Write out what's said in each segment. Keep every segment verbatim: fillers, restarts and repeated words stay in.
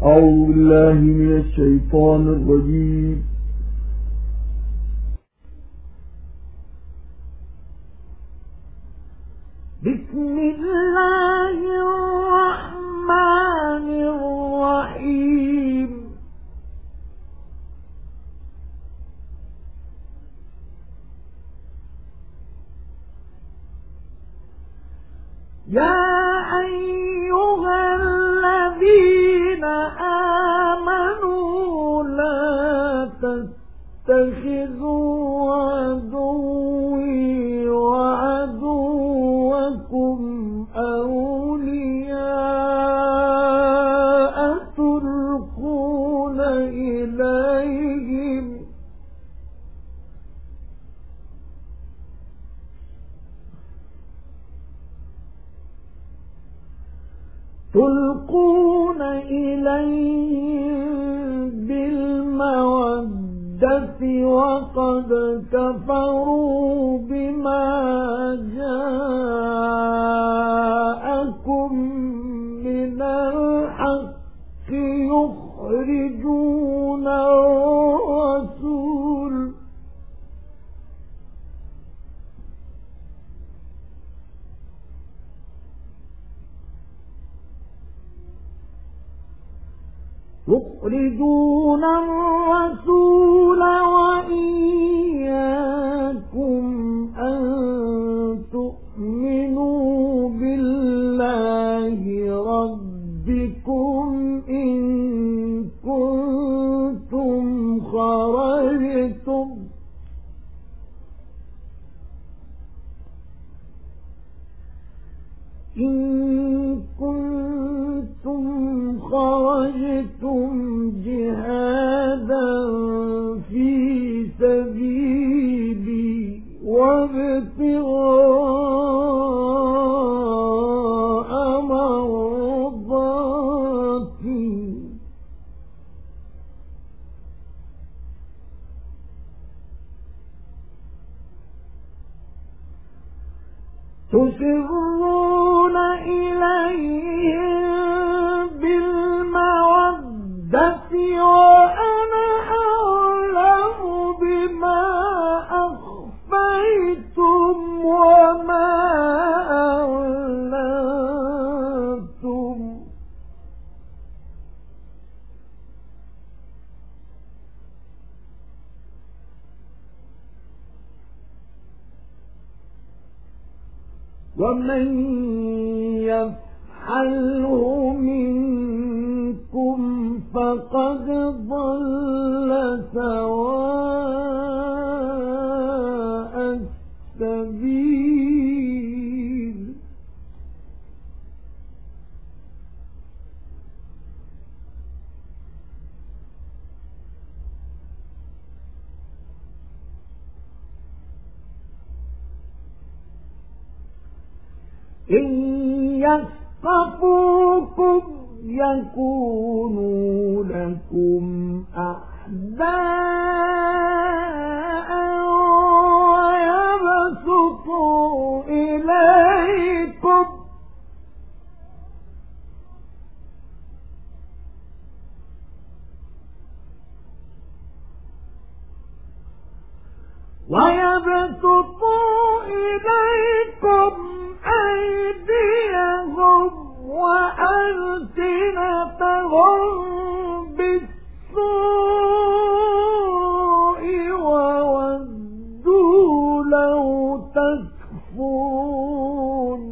أعوذ بالله من الشيطان الرجيم. بسم الله الرحمن الرحيم. يا أيها الذين آمنوا لا تتخذوا عدوي وعدوكم أولياء تلقون إليهم تلقون إليهم بالمودة وقد كفروا بما جاءكم من الحق يخرجون الرسول يخرجون الرسول وإياكم أن تؤمنوا بالله ربكم إن كنتم خرجتم إن كنتم خرجتم جهادا في سبيلي وابتغاء مرضاتي تسرون إليهم بالمودة وأنا أعلم بما أخفيتم وما أعلنتم ومن يفعله منكم فقد ضل سواء السبيل إن يثقفوكم يكونوا لكم أعداء ويبسطوا إليكم ويبسطوا إليكم أيديهم وألسنتهم بالسوء وودوا لو تكفرون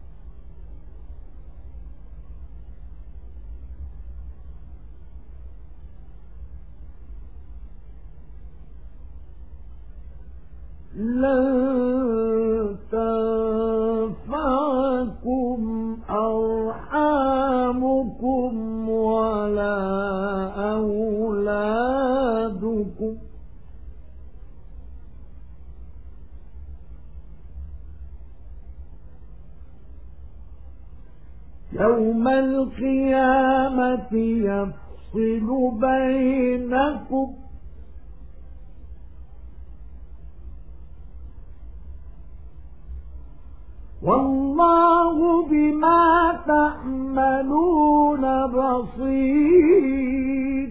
لن تنفعكم أرحامكم ولا أولادكم يوم القيامة يفصل بينكم والله بما تعملون بصير.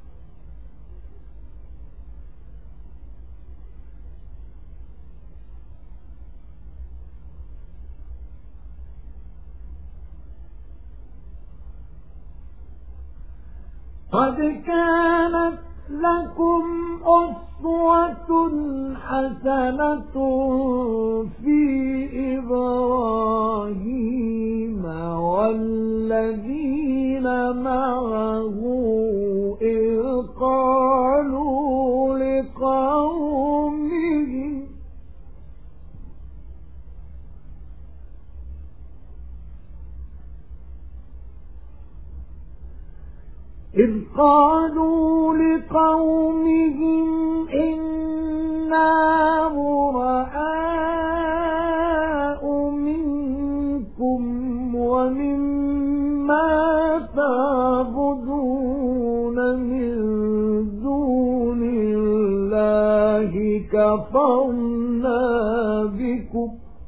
قد كانت لكم أسوة حسنة في إبراهيم والذين معه إذ قالوا لقومهم إذ قالوا لقومهم إنا براء منكم ومما تعبدون من دون الله كفرنا بكم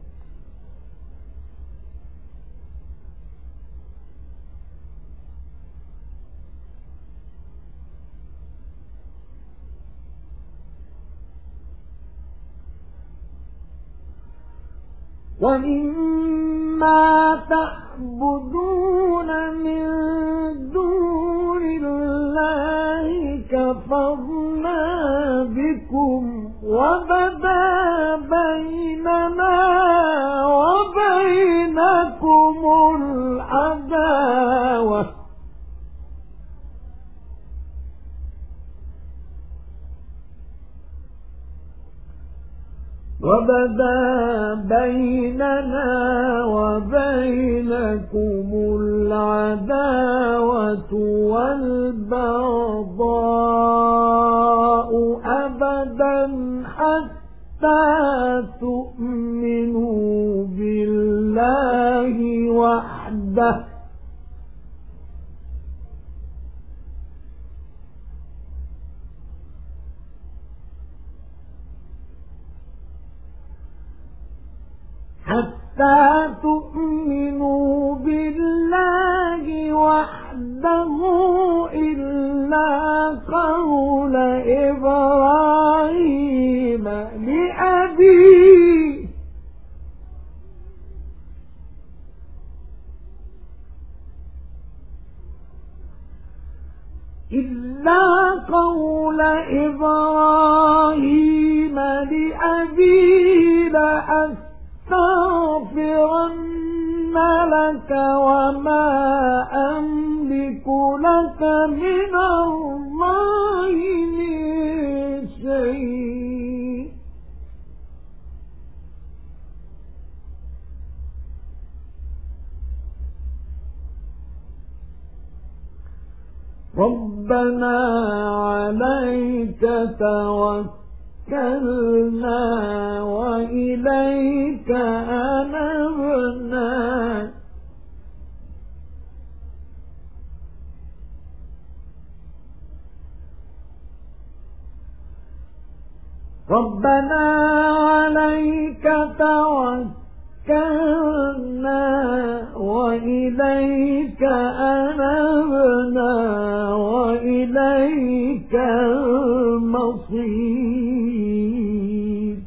ومما تعبدون من دون الله كفرنا بكم وبدا بيننا وبينكم العداوة وبدا بيننا وبينكم العداوة والبغضاء أبدا حتى تؤمنوا بالله وحده حتى تؤمنوا بالله وحده إلا قول إبراهيم لأبيه إلا قول إبراهيم لأبيه لأستغفرن لك وما أملك لك من الله من شيء ربنا عليك توكلنا وإليك أنبنا ربنا عليك توكلنا وإليك أنبنا وإليك المصير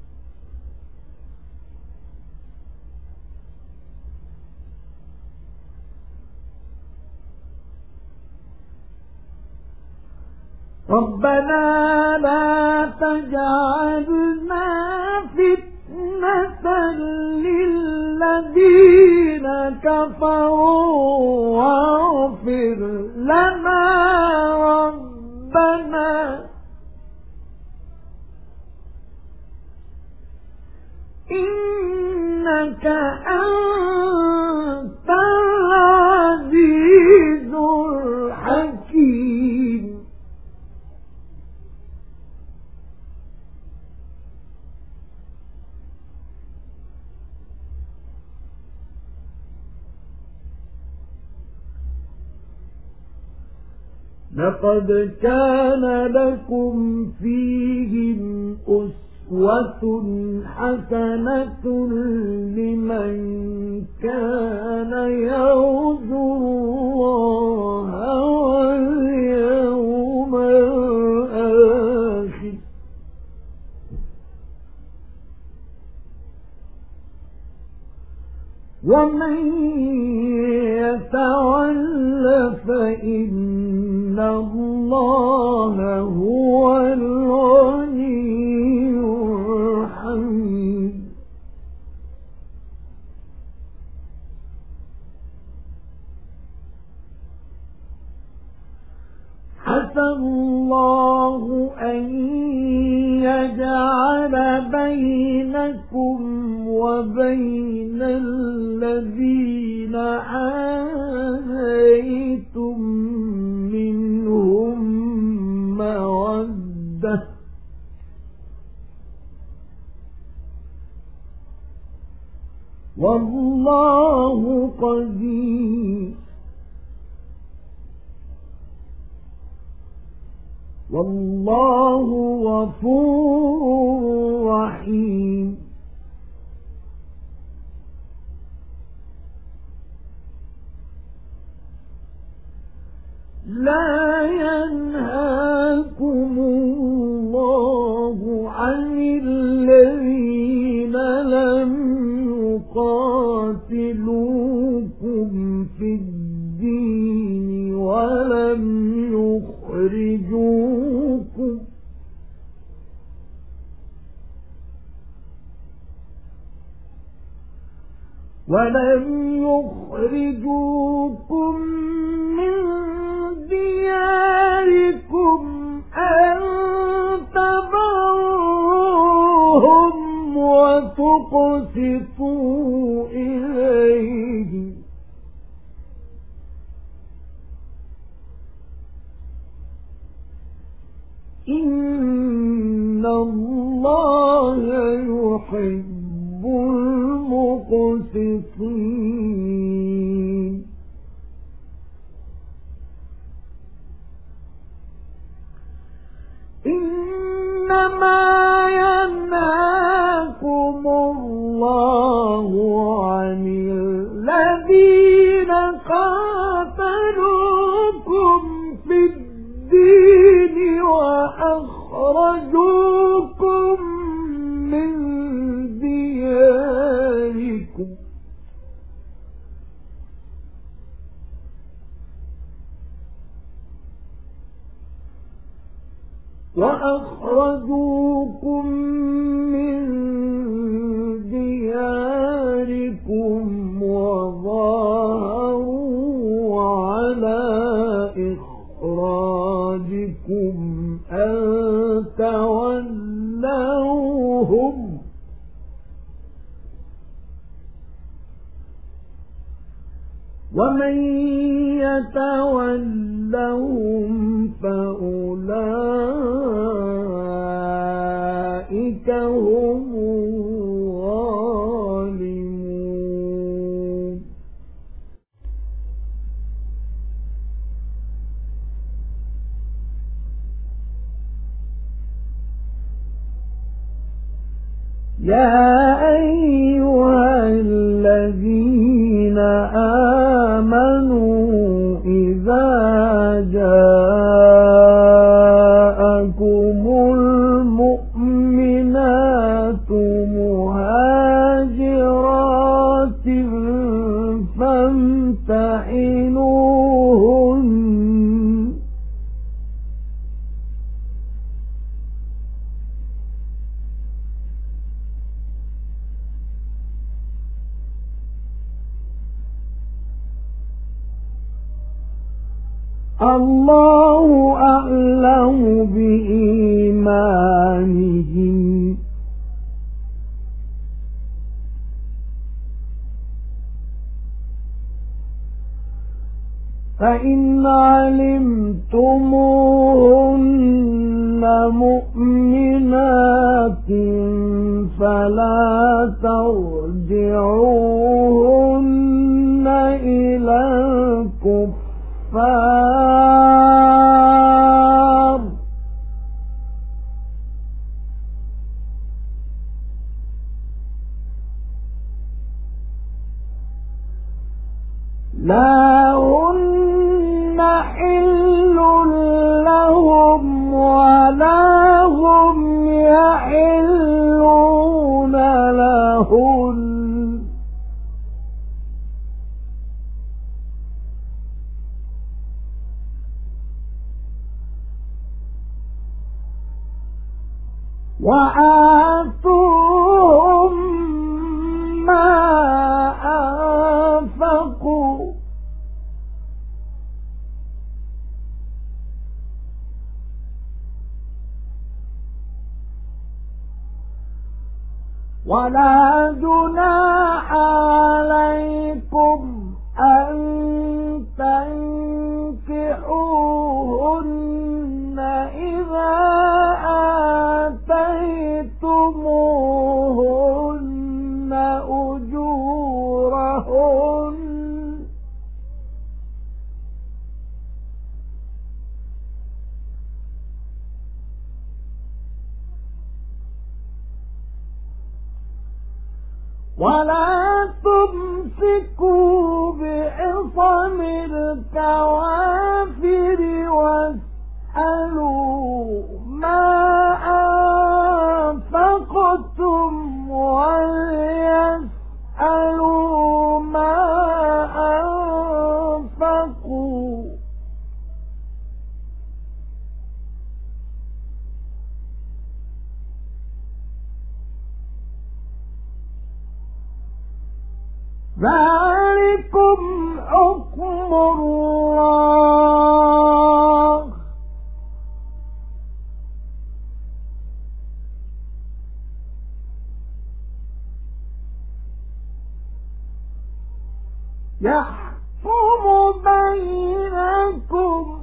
ربنا لا تجعلنا فتنة للذين كفروا واغفر لنا ربنا إنك أنت العزيز الحكيم لقد كان لكم فيهم أسوة أسوة حسنة لمن كان يرجو الله واليوم الآخر ومن يتول فإن الله هو الغني الحميد عسى الله أن يجعل بينكم وبين الذين عاديتم منهم مودة والله قدير والله غفور رحيم لا ينهاكم الله عن الذين لم يقاتلوكم في الدين ولم يخرجوكم ولم يخرجوكم من دياركم أن تبروهم وتقسطوا إليهم إن الله يحب المقسطين إنما ينهاكم الله عن الذين قاتلوكم في الدين وأخرجوكم من دياركم وأخرجوكم من دياركم وظاهروا على إخراجكم أن تولوهم ومن يتولهم فأولئك هم الظالمون يا أيها الذين آمنوا إذا جاءكم المؤمنات مهاجرات فامتحنوهن الله أعلم بإيمانهم فإن علمتموهن مؤمنات فلا ترجعوهن إلى الكفار يحل لهم ولا هم يحلون لهن وآتوهم ما أنفقوا ولا جناح عليكم أن تنكحوهن إذا آتيتموهن أجورهن ولا تمسكوا بعصم الكوافر واسألوا ما أنفقتم وليسألوا ما أنفقوا ذلكم حكم الله يحكم بينكم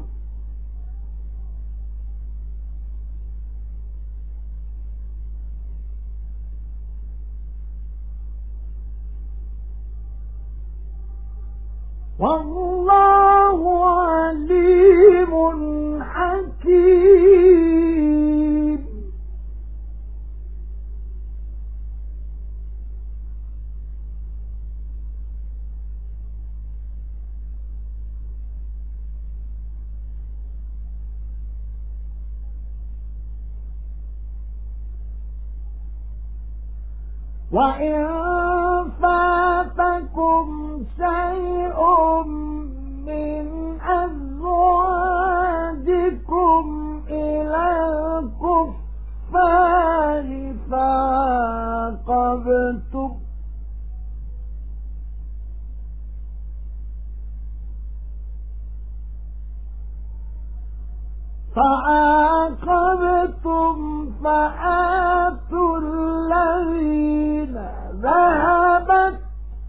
والله عليم حكيم وإن فاتكم شيء من أزواجكم إلى الكفار فعاقبتم فعاقبتم فآتوا الذين ذهبت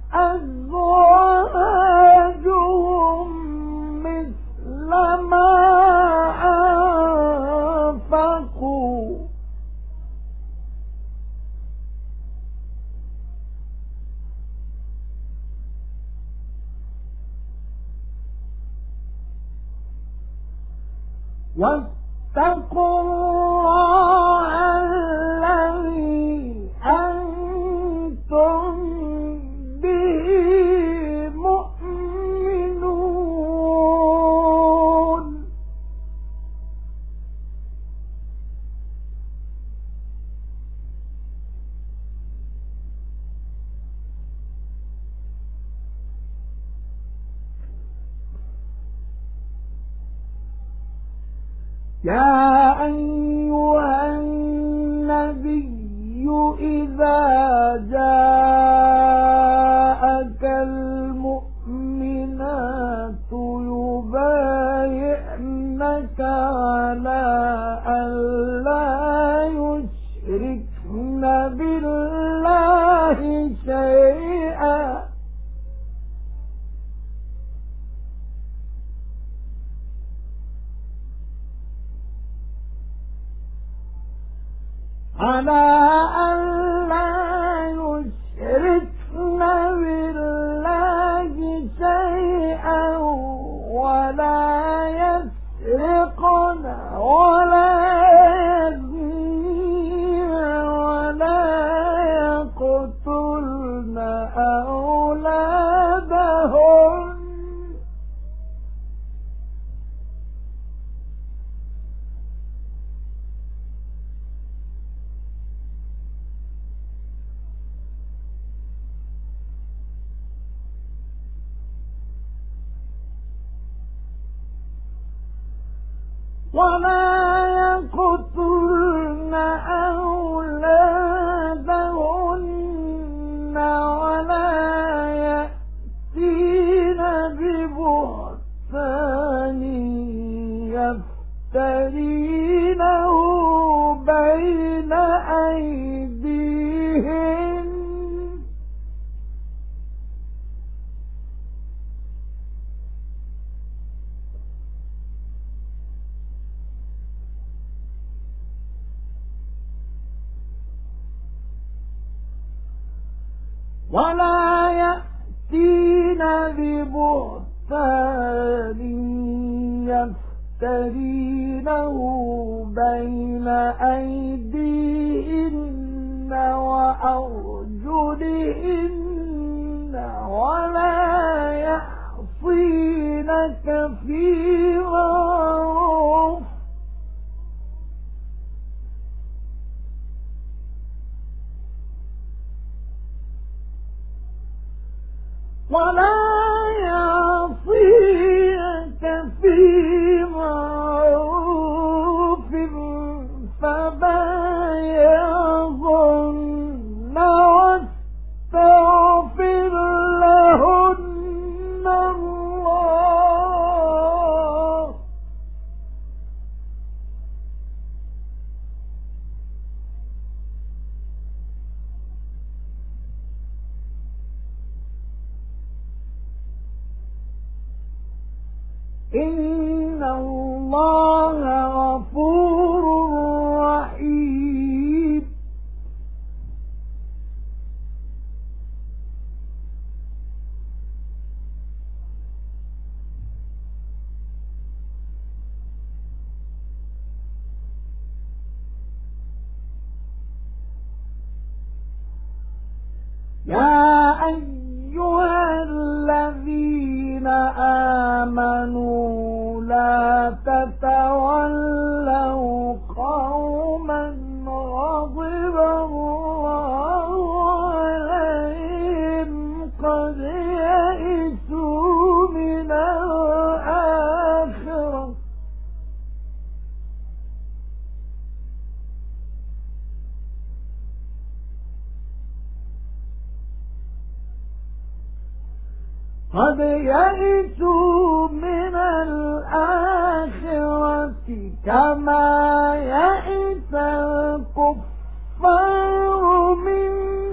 أزواجهم مثل ما أنفقوا واتقوا الله الذي أنتم به مؤمنون يا أيها النبي إذا جاءك المؤمنات يبايعنك على أن لا يشركن بالله شيئا على أن لا يشركن بالله شيئا ولا يسرقن ولا يزنين ولا يقتلن أولادهن ولا يقتلن أولادهن ولا يأتين ببهتان يفترينه بين أيديهن ولا يأتين ببهتان يفترينه بين أيديهن وأرجلهن ولا يعصينك في معروف ولا يعصينك في معروف فبايعهن واستغفر لهن الله إن الله غفور رحيم يا أيها الذين آمنوا لا تتولوا قوما غضب الله عليهم قد يئسوا من الآخرة قد يئسوا من الآخرة كما يئس الكفار من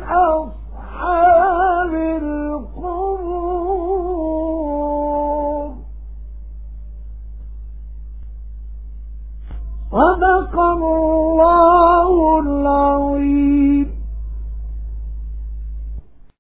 أصحاب القبور صدق الله العظيم.